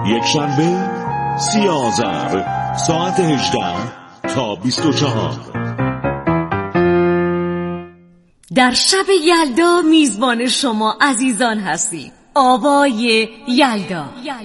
یک شنبه 30 آذر ساعت 18 تا 24. در شب یلدا میزبان شما عزیزان هستیم. آوای یلدا.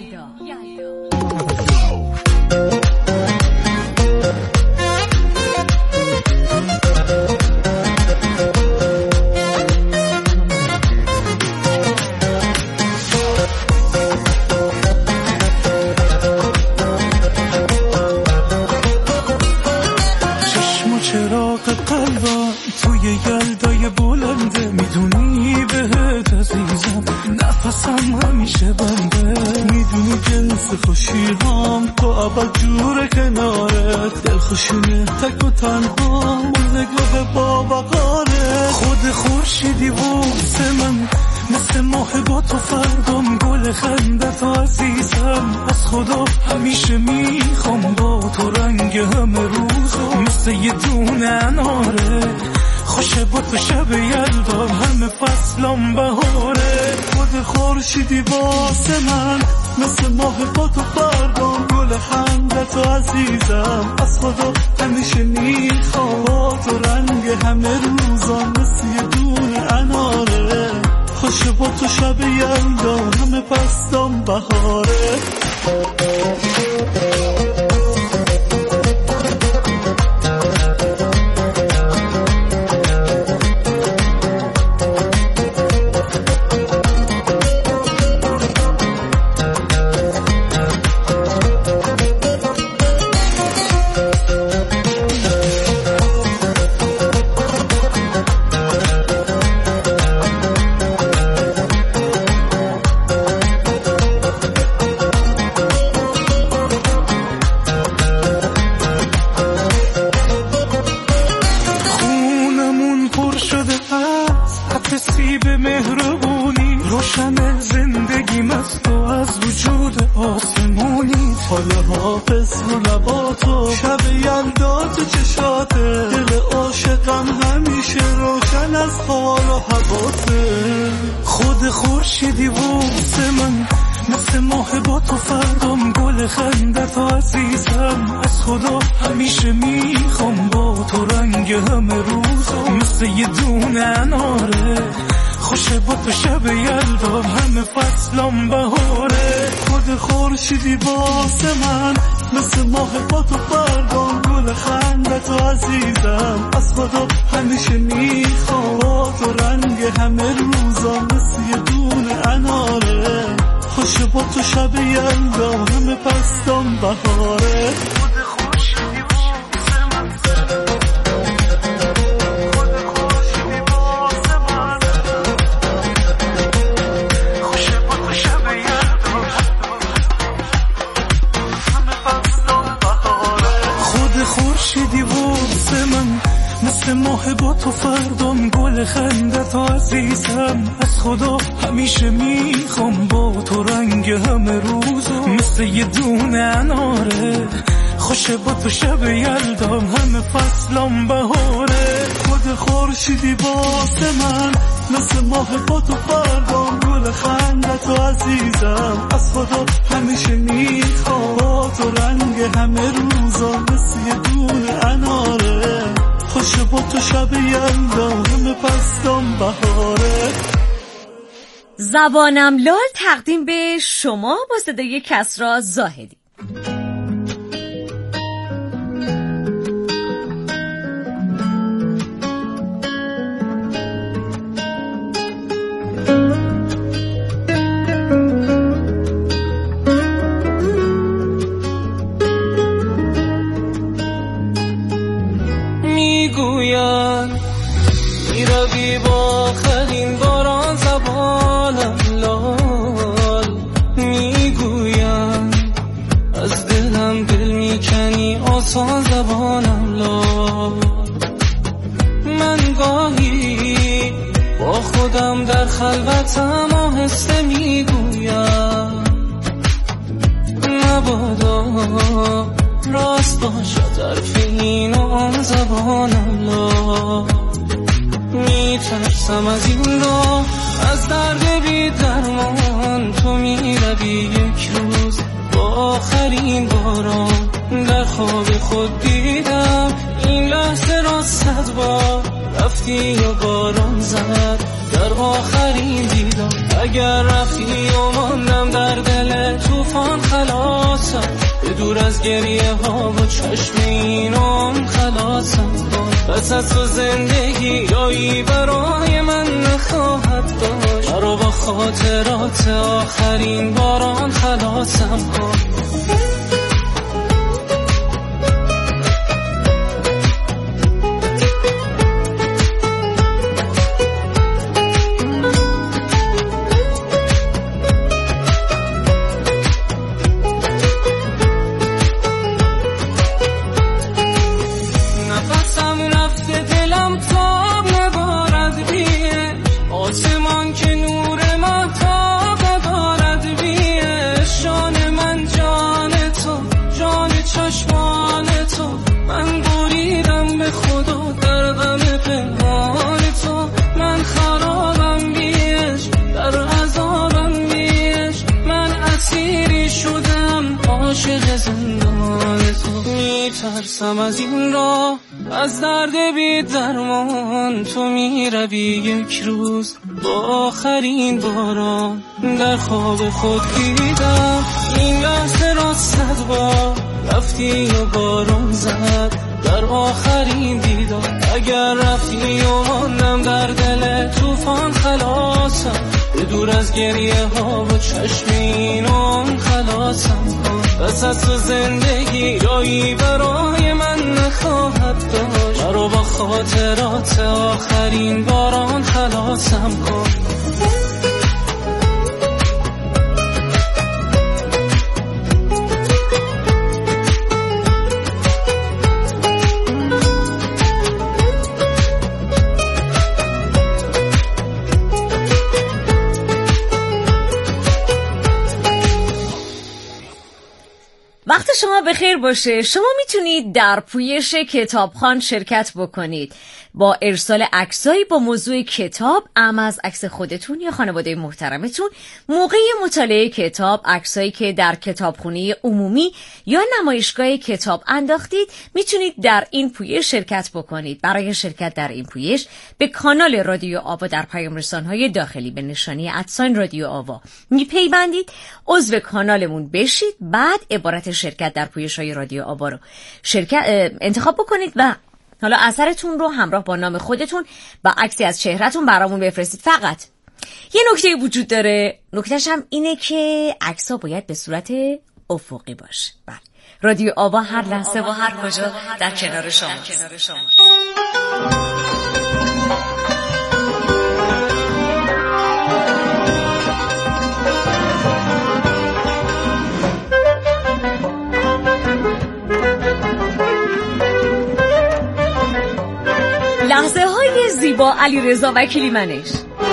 چراغ قلبم توی یلدای بلنده، میدونی بهت عزیزم نفسم همیشه بنده، میدونی جنس خوشیام تو اول جور کنارت، دلخوشونه تک و تنها نگاه با بقاره، خود خورشیدی واسه من مثل ماه با تو فردام، گل خندت عزیزم از خدا همیشه میخوام با تو رنگ همه روزا مثل یه دونه اناره، خوشه با تو شب یلدا همه فصلام بهاره، خود خورشیدی واسه من مثل ماه با تو فردام، گل خندت عزیزم از خدا همیشه میخوام با تو رنگ همه روزا مثل یه دونه اناره، خوشه با تو شب یلدا همه فصلام بهاره. سیب مهربونی روشن زندگیم از تو، از وجود آسمونی، حال حافظ رو لباتو شب یلدا تو چشاته، دل عاشقم همیشه روشن از حال و حواته، خود خورشیدی واسه من مثل ماه با تو فردام، گل خندت عزیزم از خدا همیشه میخوام با تو رنگ همه روزا مثل یه دونه اناره، خوشه با تو شب یلدا همه فصلام بهاره، خود خورشیدی واسه من مثل ماه با تو فردام، گل خندت عزیزم از خدا همیشه میخوام با تو رنگ همه روزا مثل یه دونه اناره، خوشه با تو شب یلدا همه فصلام بهاره. خورشیدی واسه من مثل ماه با تو فردام، گل خندت عزیزم از خدا همیشه میخوام با تو رنگ همه روزا مثل یه دونه اناره، خوشه با تو شب یلدا همه فصلام بهاره، خود خورشیدی واسه من مثل ماه با تو فردام، گل خندت عزیزم از خدا همیشه میخوام با تو رنگ همه روزا مثل یه دونه اناره، خوشه با تو شب یلدا همه فصلام بهاره. زبانم لال تقدیم به شما با صدای کسری زاهدی. میگویم میروی با آخرین باران، زبانم لال میگویم از دلم دل میکنی آسان، زبانم لال من گاهی با خودم در خلوتم آهسته میگویم مبادا راست باشد حرف این و آن، زبانم لا میترسم از این راه، از درد بی درمان تو میروی یک روز با آخرین باران در خواب خود دیدم این لحظه را 100 بار رفتی و باران زد در آخرین دیدم. اگر رفتی و ماندم در دل طوفان خلاصم، به دور از گریه ها و چشم اینام خلاصم. پس از تو زندگی جایی برای من نخواهد داشت، مرا با خاطرات آخرین باران خلاصم کن. ترسم از این راه، از درد بی درمان تو می روی یک روز با آخرین باران در خواب خود دیدم این لحظه را 100 بار رفتی و باران زد در آخرین دیدم. اگر رفتی و ماندم در دل طوفان خلاصم، به دور از گریه ها و چشم اینام خلاصم کن. پس از تو زندگی جایی برای من نخواهد داشت، مرا با خاطرات آخرین باران خلاصم کن. وقت شما بخیر باشه. شما میتونید در پویش کتابخوان شرکت بکنید با ارسال عکسایی با موضوع کتاب، اما از عکس خودتون یا خانواده محترمتون موقع مطالعه کتاب، عکسایی که در کتابخونه عمومی یا نمایشگاه کتاب انداختید، میتونید در این پویش شرکت بکنید. برای شرکت در این پویش به کانال رادیو آوا در پیام رسانه‌های داخلی به نشانی @رادیو آوا میپیوندید، عضو کانالمون بشید، بعد عبارت شرکت در پویش‌های رادیو آوا رو انتخاب بکنید و حالا اثرتون رو همراه با نام خودتون و عکسی از چهرهتون برامون بفرستید. فقط یه نکته وجود داره، نکتهش هم اینه که عکس‌ها باید به صورت افقی باشه. بله، رادیو آوا هر لحظه و هر کجا در کنار شما. لحظه های زیبا علیرضا وکیلی منش.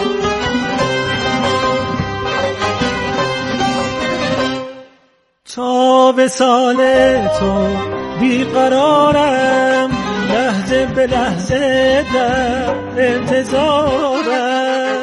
تا به سال تو بیقرارم، لحظه به لحظه در انتظارم.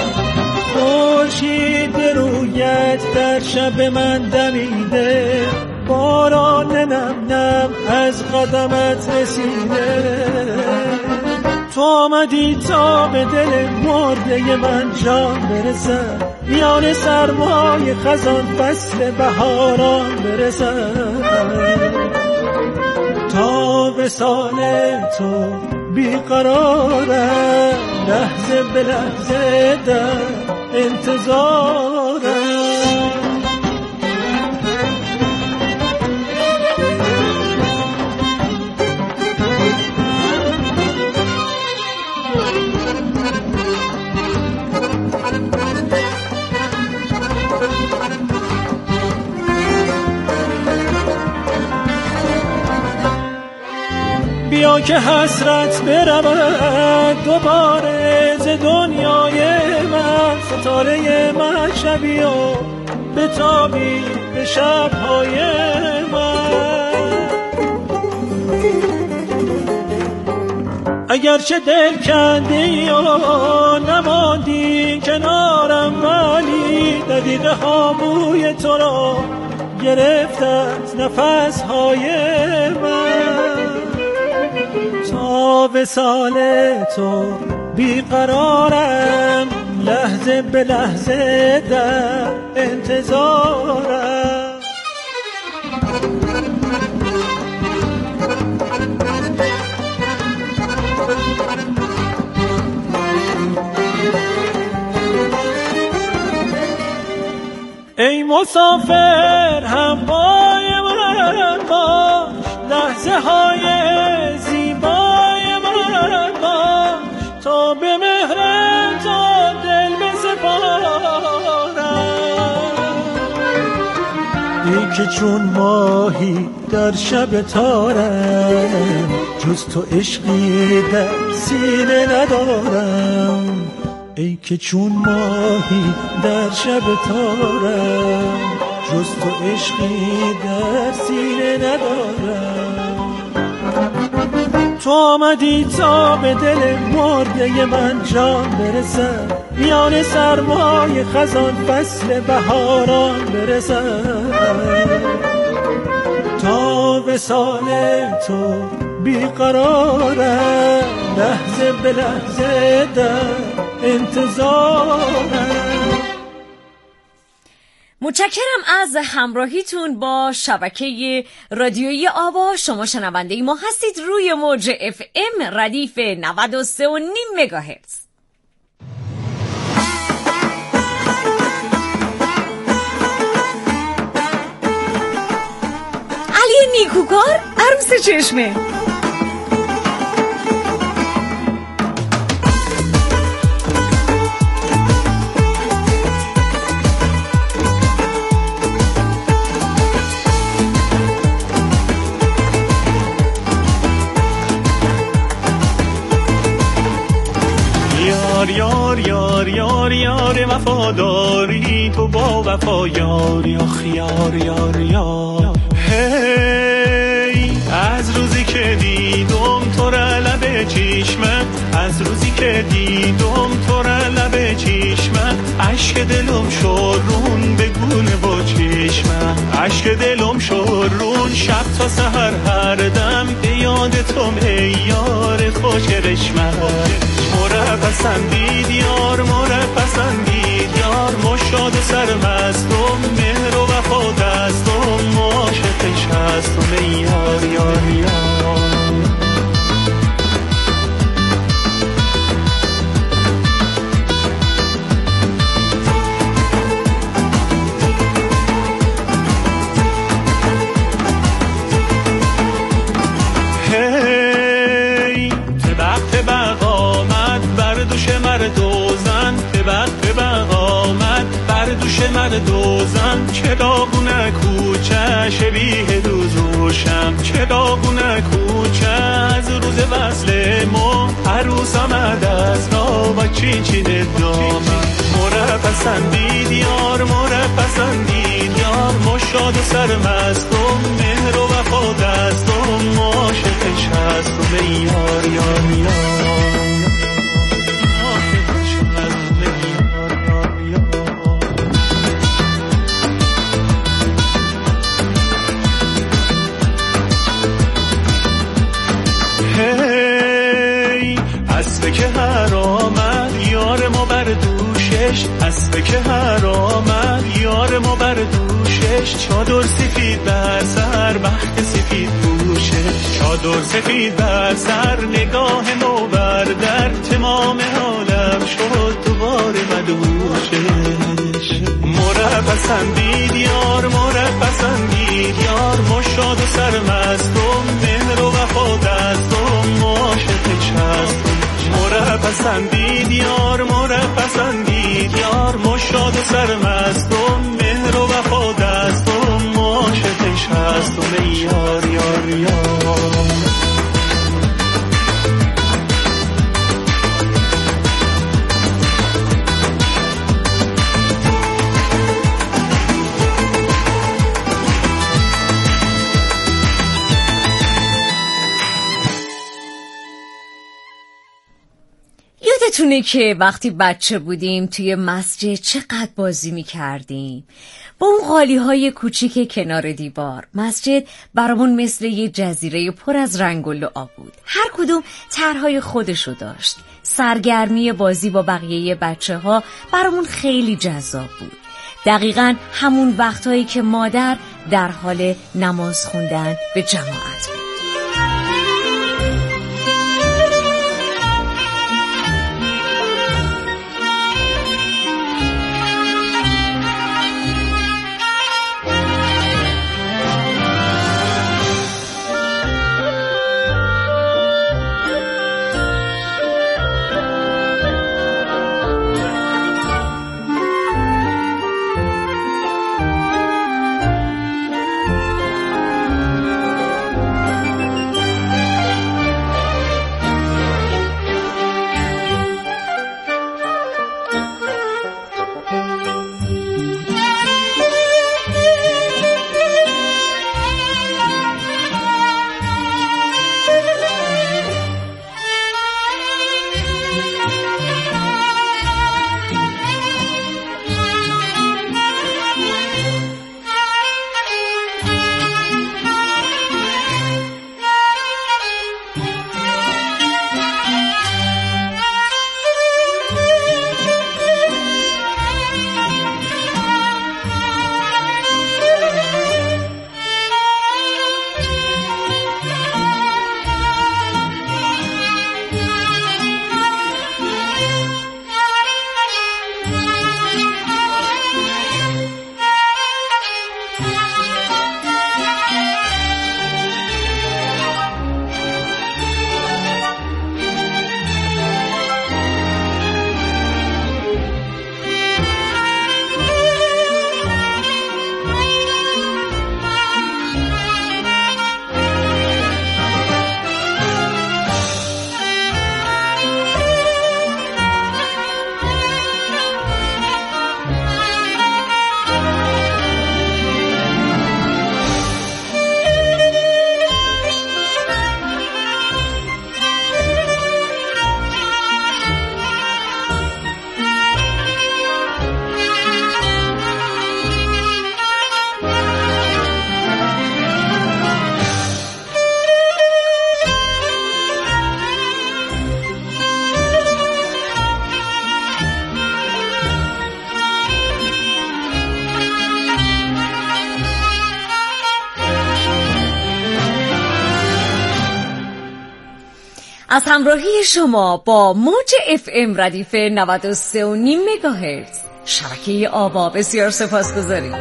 خورشید رویت در شب من دمیده، باران نم نم از قدمت رسیده. تو آمدی تا به دل مرده من جان برسد، میان سرمای خزان فصل بهاران برسد. تا به سال تو بیقرارم، لحظه به لحظه در انتظارم. بیا که حسرت برود دوباره ز دنیای من، ستاره من شبی و بتابی به شبهای من. اگرچه دل کندی و نماندی کنارم، ولی دقیقه ها بوی تو را گرفت از نفسهای من، تا وصال تو بیقرارم، لحظه به لحظه در انتظارم. ای مسافر همپای من باش، لحظه های زیبای من باش، تا به مهر تو دل بسپارم. ای که چون ماهی در شب تارم، جز تو عشقی در سینه ندارم. ای که چون ماهی در شب تارم، جز تو عشقی در سینه ندارم. تو آمدی تا به دل مرده من جان برسد، میان سرمای خزان فصل بهاران برسد. تا وصال تو بیقرارم، لحظه به لحظه در انتظارم. متشکرم از همراهیتون با شبکه رادیویی آوا. شما شنونده ما هستید روی موج FM ردیف 93.5 مگاهرتز. علی نیکوکار عروس چشمه. یار یار یار یار وفاداری، تو با وفا یار یا خیار یار یار. هی از روزی که دیدم تو را لب چشمت، از روزی که دیدم تو را لب چشمت، عشق دلم شورون بگونه با چشمت، عشق دلم شورون شب تا سحر هر دم به یاد تو ای یار خوش رشمت. مره پسندید یار، مره پسندید یار، مشاد و سرمستم، مهر و وفا دستم، عاشقش هستم ای یار یار یار. دوزن چه داغونه کوچه شبیه دوز روشم، چه داغونه کوچه از روز وصل ما، عروس آمد از را و چین چین دامن. مره پسندید یار، مره پسندید یار، مشاد و سرمستم، مهر و وفا دستم، عاشقش هستم ای یار یار یار. اسبه که هر آمد یار ما بر دوشش، چادر سفید بر سر بخت سفید پوشش، چادر سفید بر سر نگاه نو بر در، تمام حالم شد دوباره مدوشش. مره پسندید یار، مره پسندید یار، مشاد و سرمستم، مهر و وفا دستم، عاشقش هستم. مره پسندید یار، مره پسندید یار، مشاد و سرمستم، مهر و وفا دستم، عاشقش هستم ای یار یار یار. یادتونه که وقتی بچه بودیم توی مسجد چقدر بازی میکردیم؟ با اون قالی‌های کوچیک کنار دیوار. مسجد برامون مثل یه جزیره پر از رنگ و لعاب بود. هر کدوم طرح‌های خودشو داشت. سرگرمی بازی با بقیه بچه‌ها برامون خیلی جذاب بود. دقیقاً همون وقتایی که مادر در حال نماز خوندن به جماعت بود. از همراهی شما با موج FM ردیف 93.5 مگاهرتز شبکه آوا بسیار سپاسگزاریم.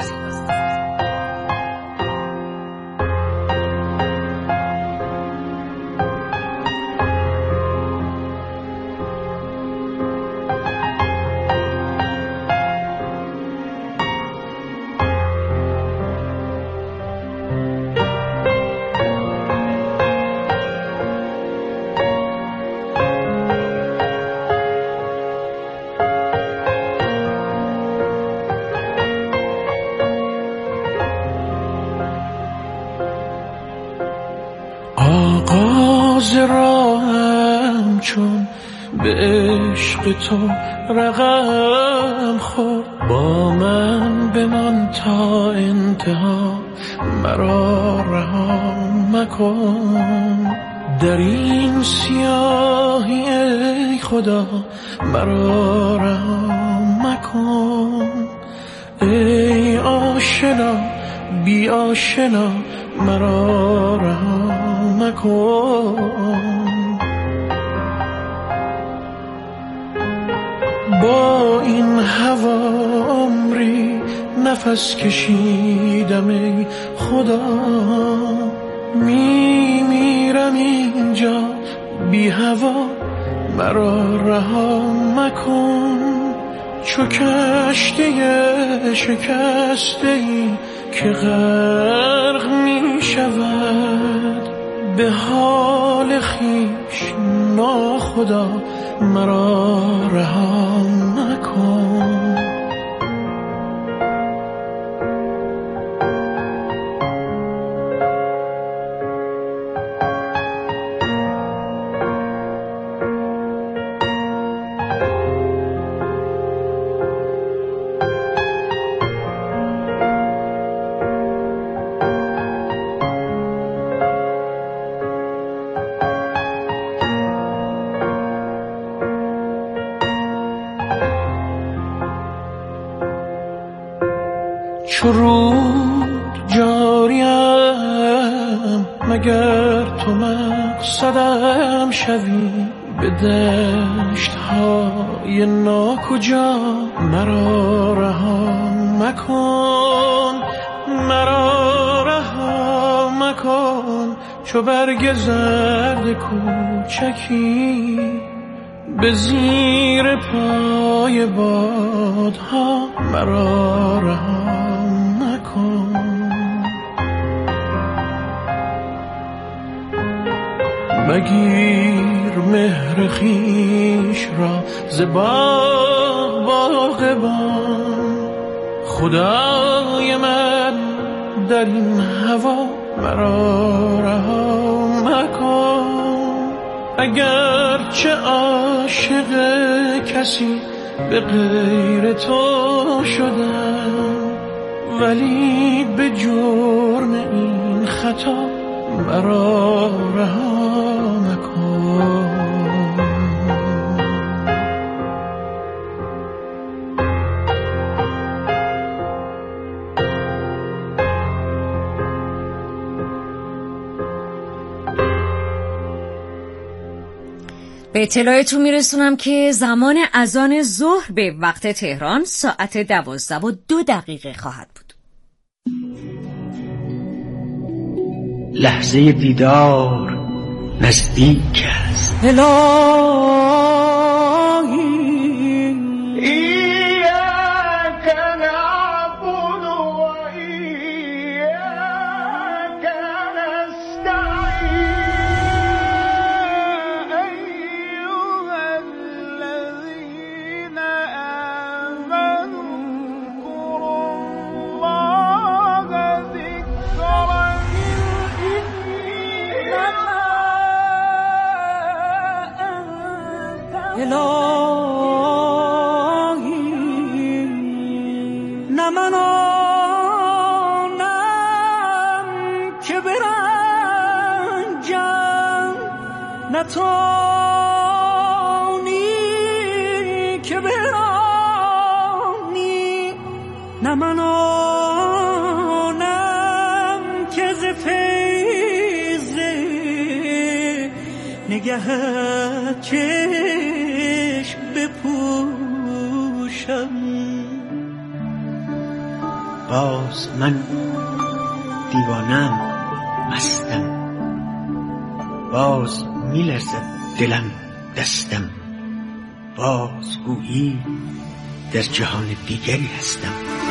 آغاز راهم چون به عشق تو رقم خورد، با من بمان تا انتها، مرا رها مکن. در این سیاهی ای خدا مرا رها مکن. ای آشنا بی آشنا مرا رها مکن. با این هوا عمری نفس کشیدم ای خدا، میمیرم اینجا بی هوا مرا رها مکن. چو کشتی شکسته‌ای که غرق می شود، به حال خویش ناخدا مرا رها مکن. چطوریم مگر تو مقصدم شوی به دشت های ناکجا مرا رها مکن مرا رها مکن چو برگ زرد کوچکی به زیر پای بادها مرا رها مکن مگیر مهر خویش را ز باغبان خدای من در این هوا مرا رها مکن اگر چه عاشق کسی به غیر تو شدم ولی به جرم این خطا مرا رها مکن به اطلاعتون میرسونم که زمان اذان ظهر به وقت تهران ساعت 12:02 خواهد بود. لحظه دیدار نزدیک است. نه من آنم که برنجم نه توانی که برانی نه من آنم که ز فیض نگهت چشم بپوشم باز من دیوانم مستم باز میلرزد دلم دستم باز گویی در جهان دیگری هستم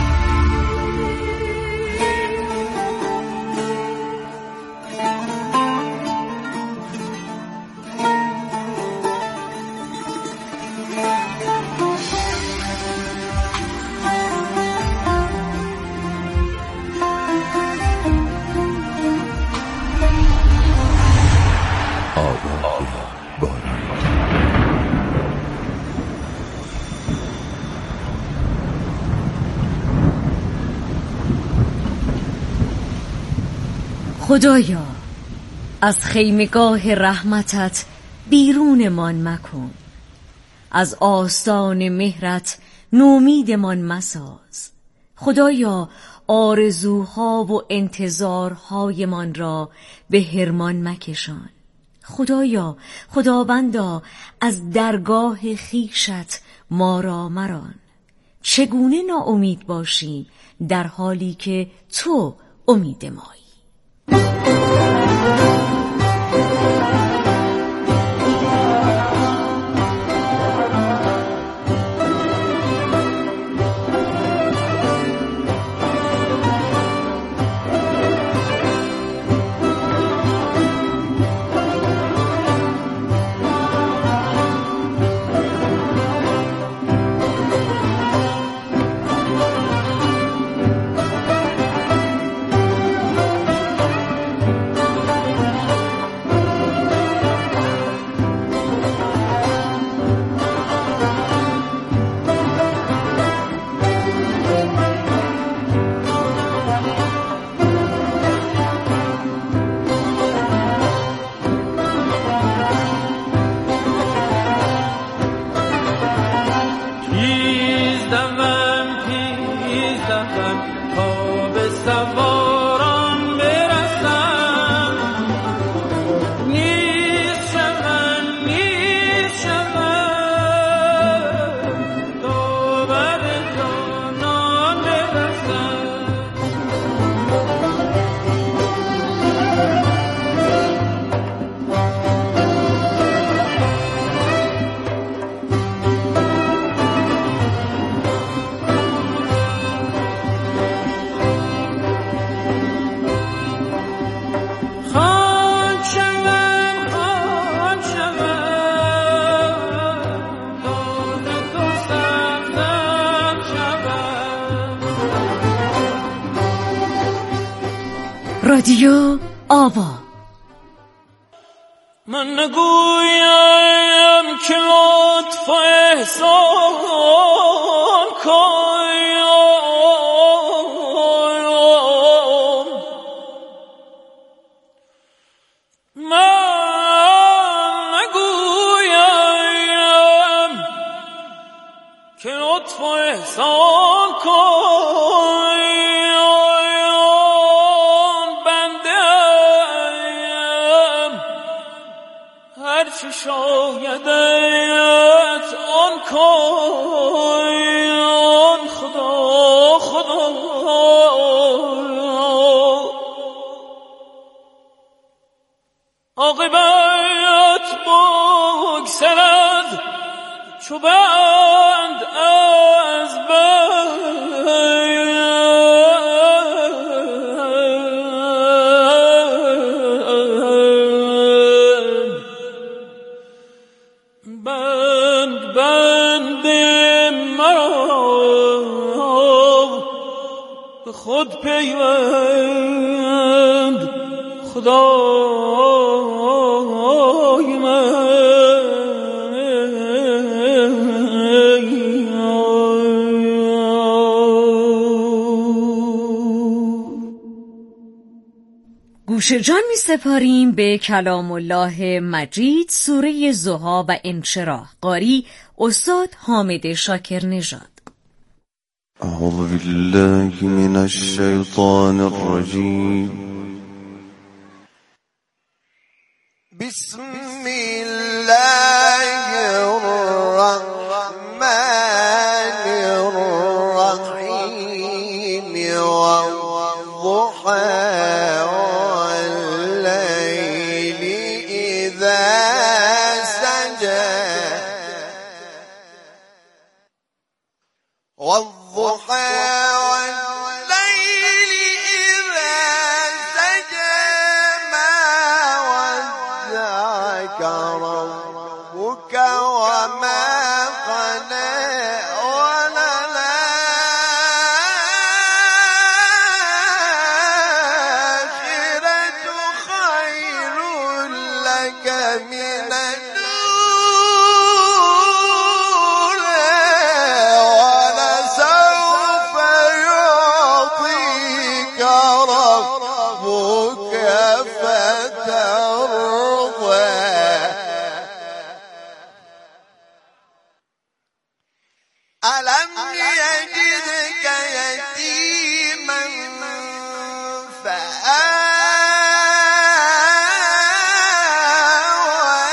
خدایا از خیمگاه رحمتت بیرونمان مکن از آستان مهرت نومیدمان مساز خدایا آرزوها و انتظارهایمان را به حرمان مکشان خدایا خداوندا از درگاه خویشت ما را مران چگونه ناامید باشیم در حالی که تو امید مایی رادیو آوا. من نگویم که لطف و احسان کنم، من نگویم که لطف و احسان کنم، هرچی شایدت آن کن خدا خدا. عاقبت بگسلد چو بند از بند مرا به خود پیوند خدای من. گوش جان می سپاریم به کلام الله مجید، سوره ضحی و انشراح. قاری استاد حامد شاکر نژاد. اعوذ بالله من الشیطان الرجیم. بسم الله الرحمن الرحیم. والضحى والليل إذا سجى ما ودعك ربك وما قلى وللآخرة خير لك من ألم يجدك يتيما فآوى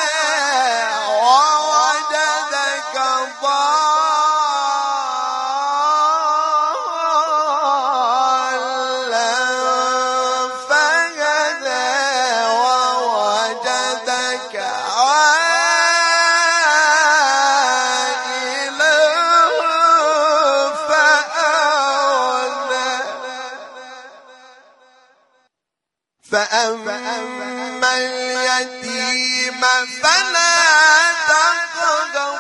ووجدك ضالا فهدى ووجدك فأما اليتيم فلا تقهر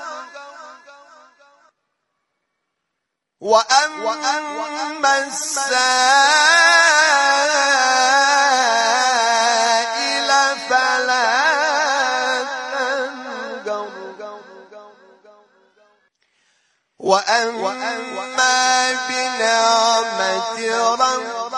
وأما السائل فلا تنهر وأما بنعمة ربك